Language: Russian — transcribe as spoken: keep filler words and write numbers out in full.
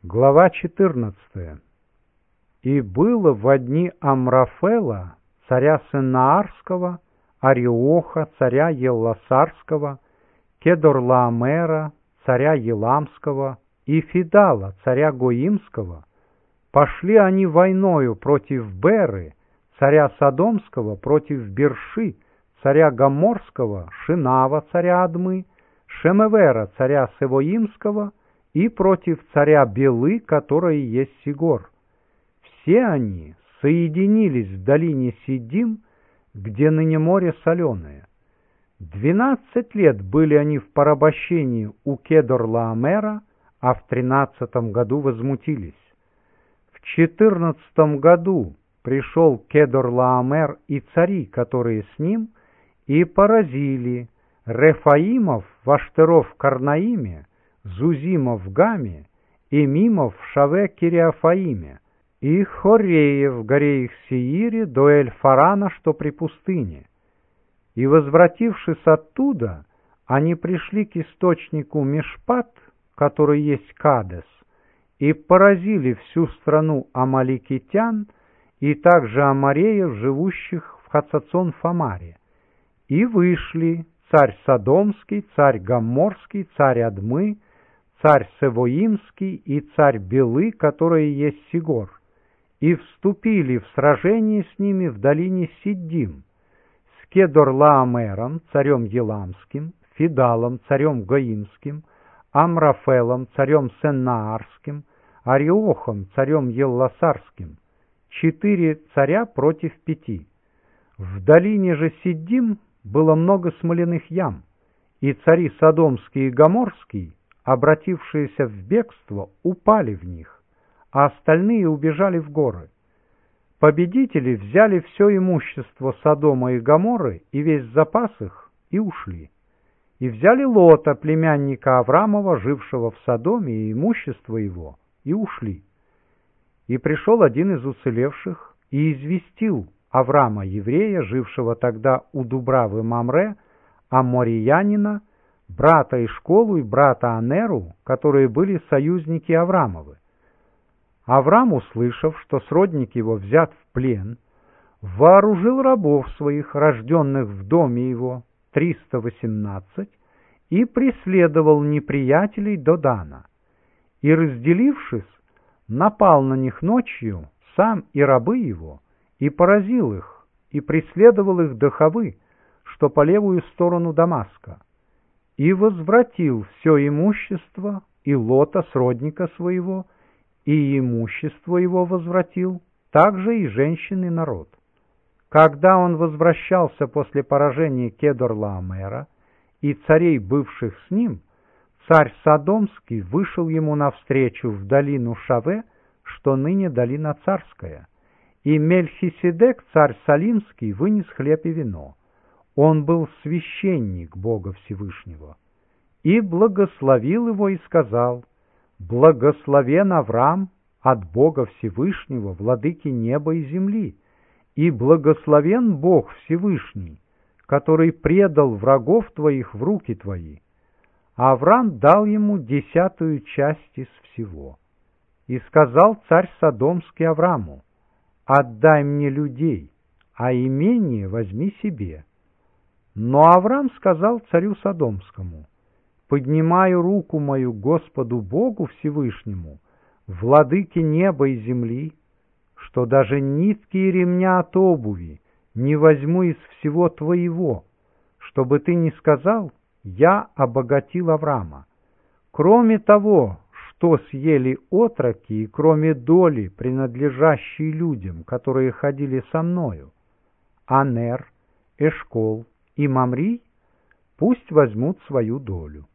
Глава четырнадцатая. «И было во дни Амрафела, царя Сеннаарского, Ариоха, царя Елласарского, Кедорлаомера, царя Еламского, и Фидала, царя Гоимского, пошли они войною против Беры, царя Содомского, против Берши, царя Гоморского, Шинава, царя Адмы, Шемевера, царя Севоимского, и против царя Белы, который есть Сигор. Все они соединились в долине Сиддим, где ныне море соленое. Двенадцать лет были они в порабощении у Кедорлаомера, а в тринадцатом году возмутились. В четырнадцатом году пришел Кедорлаомер и цари, которые с ним, и поразили Рефаимов в Аштеров-Карнаиме, Зузимов в Гаме, Эмимов в Шаве-Кириафаиме, и Хореев в горе их Сеире до Эль-Фарана, что при пустыне. И, возвратившись оттуда, они пришли к источнику Мишпат, который есть Кадес, и поразили всю страну амаликитян и также амореев, живущих в Хацацон-Фамаре. И вышли царь Содомский, царь Гоморский, царь Адмы, царь Севоимский и царь Белы, которые есть Сигор, и вступили в сражение с ними в долине Сиддим, с Кедорлаомером, царем Еламским, Фидалом, царем Гоимским, Амрафелом, царем Сеннаарским, Ариохом, царем Елласарским, четыре царя против пяти. В долине же Сиддим было много смоляных ям, и цари Содомский и Гоморский, обратившиеся в бегство, упали в них, а остальные убежали в горы. Победители взяли все имущество Содома и Гоморры и весь запас их, и ушли. И взяли Лота, племянника Аврамова, жившего в Содоме, и имущество его, и ушли. И пришел один из уцелевших и известил Аврама, еврея, жившего тогда у Дубравы Мамре, аммориянина, брата Ишколу и брата Анеру, которые были союзники Аврамовы. Аврам, услышав, что сродник его взят в плен, вооружил рабов своих, рожденных в доме его, триста восемнадцать, и преследовал неприятелей до Дана. И, разделившись, напал на них ночью, сам и рабы его, и поразил их, и преследовал их до Хавы, что по левую сторону Дамаска, и возвратил все имущество, и Лота, сродника своего, и имущество его возвратил, также и женщин и народ. Когда он возвращался после поражения Кедорлаомера и царей, бывших с ним, царь Содомский вышел ему навстречу в долину Шаве, что ныне долина царская, и Мельхиседек, царь Салимский, вынес хлеб и вино. Он был священник Бога Всевышнего, и благословил его и сказал: «Благословен Авраам от Бога Всевышнего, владыки неба и земли, и благословен Бог Всевышний, который предал врагов твоих в руки твои». А Авраам дал ему десятую часть из всего. И сказал царь Содомский Аврааму: «Отдай мне людей, а имение возьми себе». Но Авраам сказал царю Содомскому: «Поднимаю руку мою Господу Богу Всевышнему, владыке неба и земли, что даже нитки и ремня от обуви не возьму из всего твоего, чтобы ты не сказал: я обогатил Авраама. Кроме того, что съели отроки, и кроме доли, принадлежащей людям, которые ходили со мною, Анер, Эшкол и Мамри, пусть возьмут свою долю».